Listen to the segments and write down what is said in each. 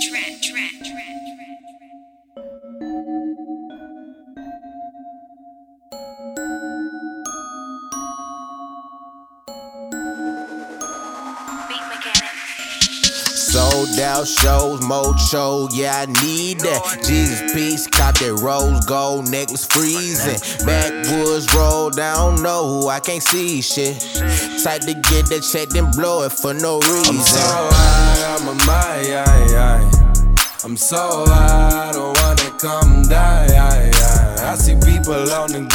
Sold out shows, mocho, yeah, I need that. Jesus peace, cop that rose gold necklace freezing. Backwoods road, I don't know who, I can't see shit. Type to get that check, then blow it for no reason. I'm so high, I'm a my, I'm so high, I don't wanna come die. I see people on the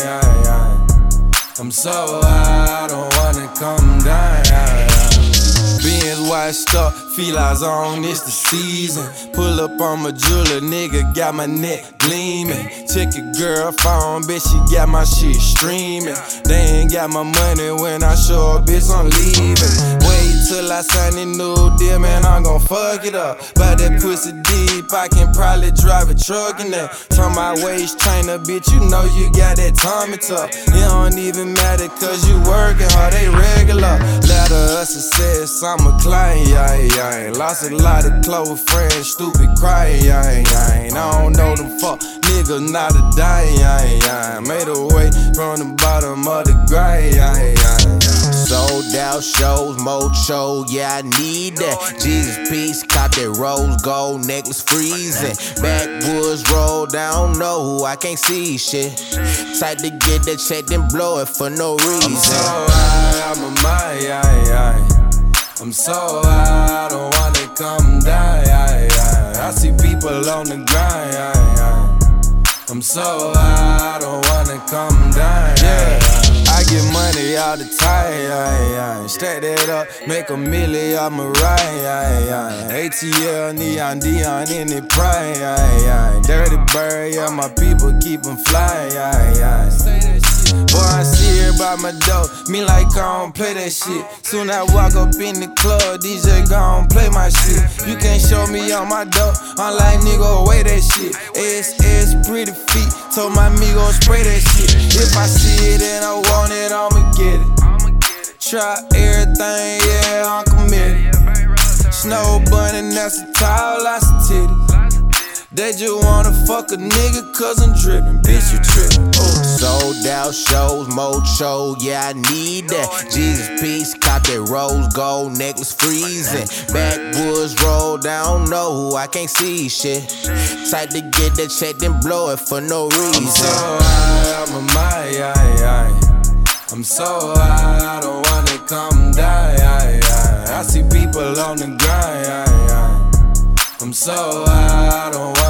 grind. I'm so high, I don't wanna come die. Benz washed up, feel eyes on, it's the season. Pull up on my jeweler, nigga, got my neck gleaming. Check your girl phone, bitch, she got my shit streaming. They ain't got my money when I show up, bitch, I'm leaving. Wait till I sign a new deal, man, I'm gon' fuck it up. But that pussy deep, I can probably drive a truck in that. Turn my waist trainer, bitch, you know you got that tummy tuck. It don't even matter, cause you working hard, they regular. Ladder of success, I'm a client, lost a lot of close friends, stupid crying, I don't know them fuck niggas, not a dime, made a way from the bottom of the grind, Sold out shows, mocho, yeah, I need that. Jesus peace, cop that rose gold necklace freezing. Backwoods road, I don't know who, I can't see shit. Type to get that check, then blow it for no reason. I'm so high, I'm a my, I'm so high, I don't wanna come die. I see people on the grind. I'm so high, I don't wanna come down. I get money all the time. Stack that up, make a million, I'm a ride. ATL, neon, Dion in the prime. Dirty bird, yeah, my people keep them flying. Boy, I see her by my door, me like I don't play that shit. Soon I walk up in the club, DJ gon' play my shit. You can't show me on my door, I'm like nigga, away that shit. SS, pretty feet, told my amigo spray that shit. If I see it and I want it, I'ma get it. Try everything, yeah, I'm committed. Snow bunny, that's a towel, lots of titties. They just wanna fuck a nigga cause I'm drippin', bitch you trippin'. Sold out shows, mocho, yeah, I need that. Jesus peace, cop that rose gold necklace freezing. Backwoods road, I don't know who, I can't see shit. Type to get that check, then blow it for no reason. I'm so high, I'm a my, I'm so high, I don't wanna come die. I see people on the grind. I'm so high, I don't wanna